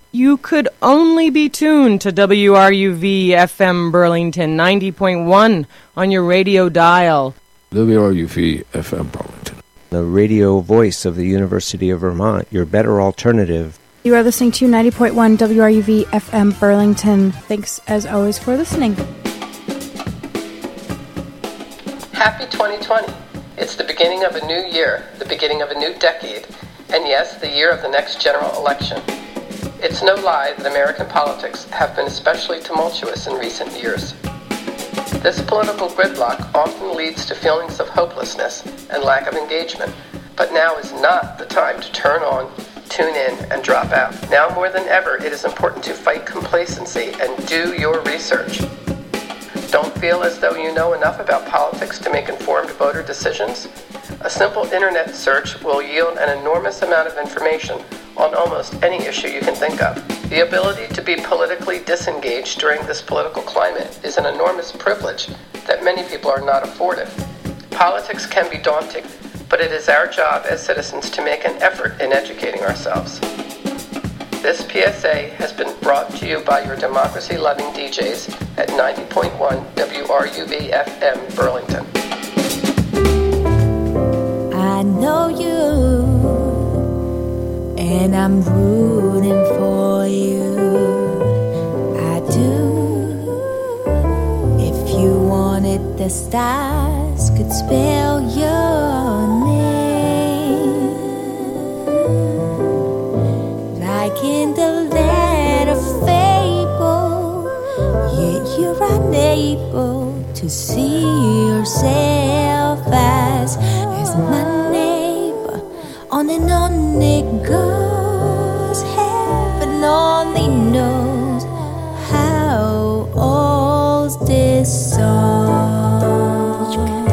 You could only be tuned to WRUV-FM Burlington 90.1 on your radio dial. WRUV-FM Burlington. The radio voice of the University of Vermont, your better alternative. You are listening to 90.1 WRUV-FM Burlington. Thanks, as always, for listening. Happy 2020. It's the beginning of a new year, the beginning of a new decade, and yes, the year of the next general election. It's no lie that American politics have been especially tumultuous in recent years. This political gridlock often leads to feelings of hopelessness and lack of engagement, but now is not the time to turn on, tune in, and drop out. Now more than ever, it is important to fight complacency and do your research. Don't feel as though you know enough about politics to make informed voter decisions? A simple internet search will yield an enormous amount of information on almost any issue you can think of. The ability to be politically disengaged during this political climate is an enormous privilege that many people are not afforded. Politics can be daunting, but it is our job as citizens to make an effort in educating ourselves. This PSA has been brought to you by your democracy-loving DJs at 90.1 WRUV-FM Burlington. I know you, and I'm rooting for you. I do. If you wanted, the stars could spell your name, like in the land of fable. Yet you're unable to see yourself as my neighbor. On and on it goes. Heaven only knows how old this song.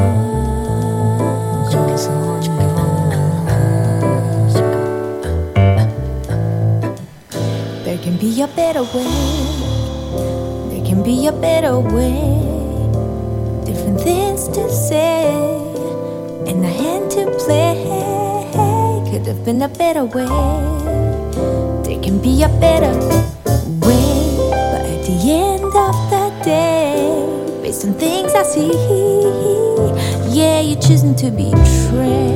There can be a better way. There can be a better way. Different things to say and a hand to play. Could have been a better way. There can be a better way. But at the end of the day, based on things I see, yeah, you're choosing to betray.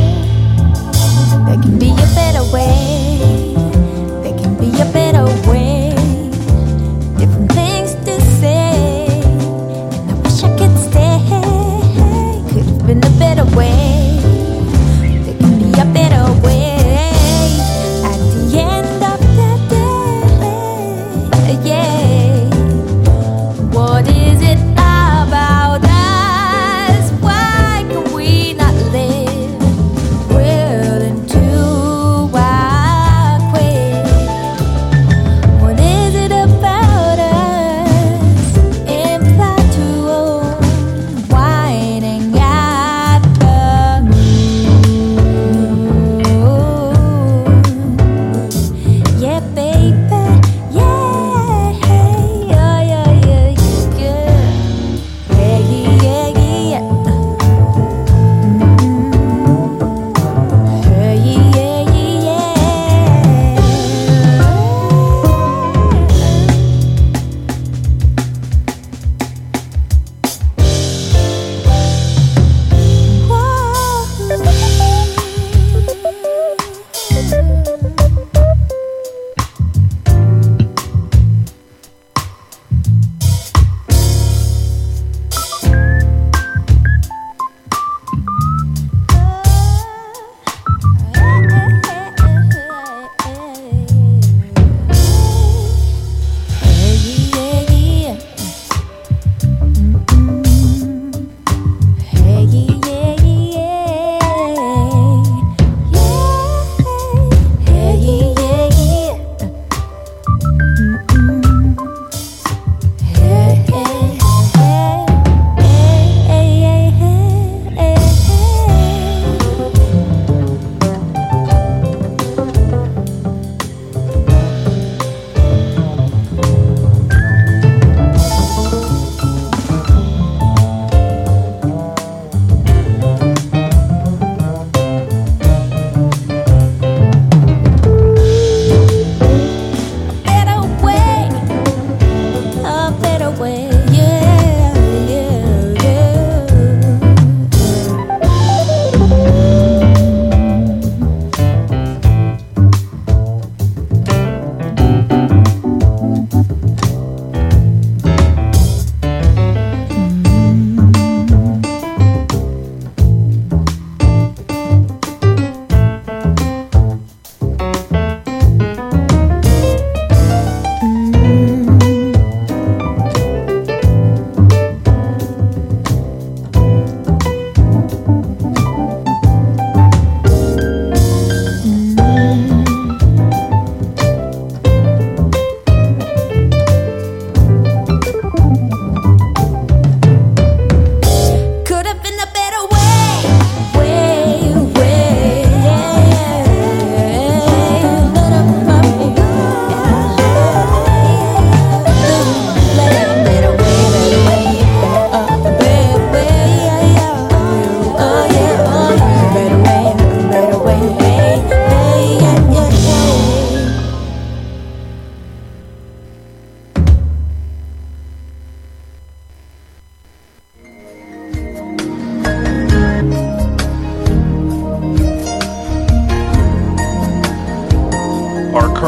There can be a better way.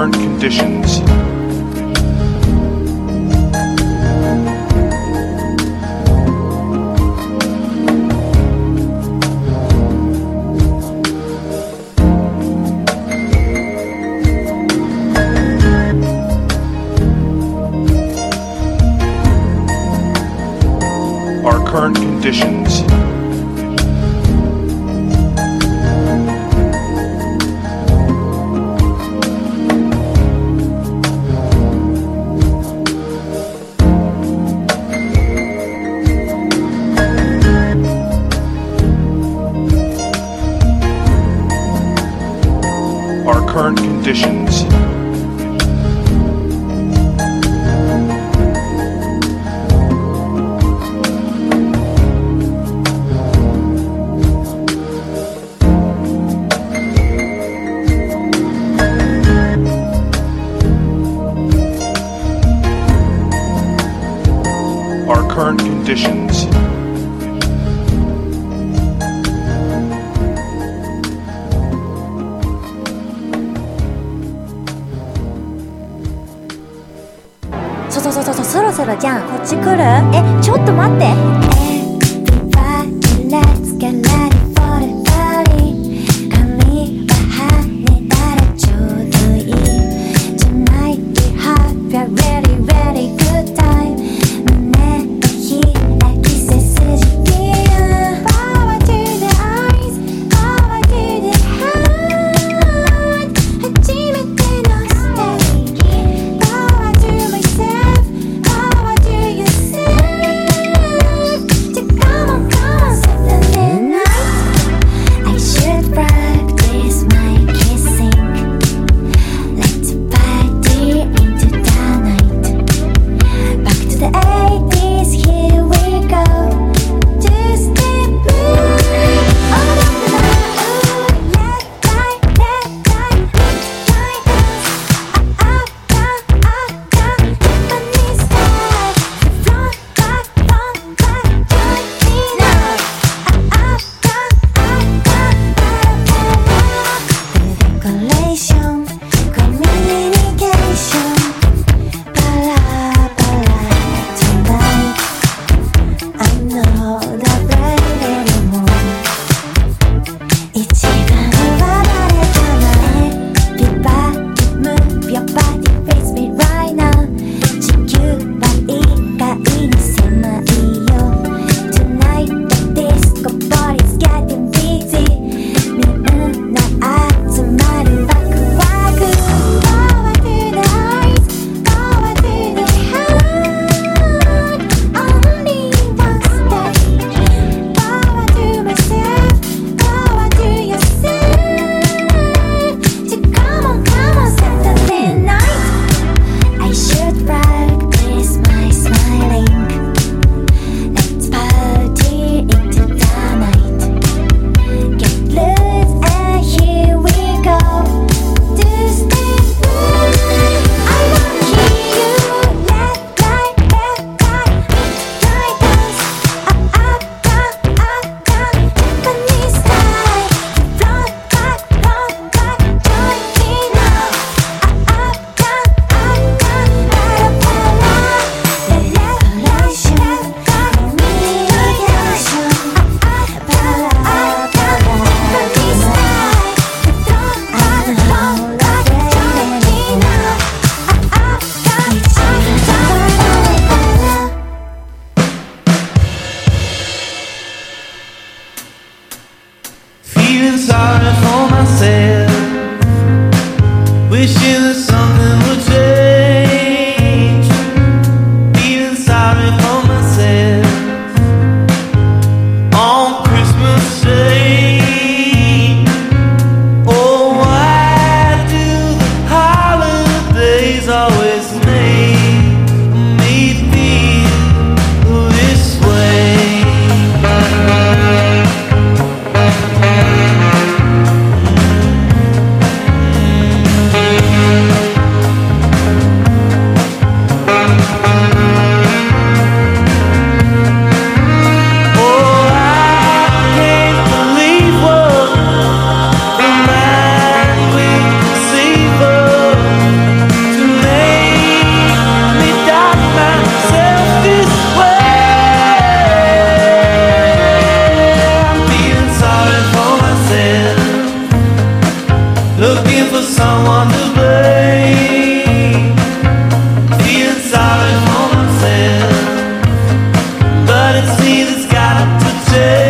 current conditions. Our current conditions. Our current conditions. Our current conditions. そうそろそろじゃんこっち来るちょっと待って Everybody let's get ready for the party 髪は羽たらちょうどいい Tonight we have a really really good time 胸を開き背筋ピア Power to the eyes Power to the heart 初めてのステージ Power to myself Power to yourself humanity that's got to change.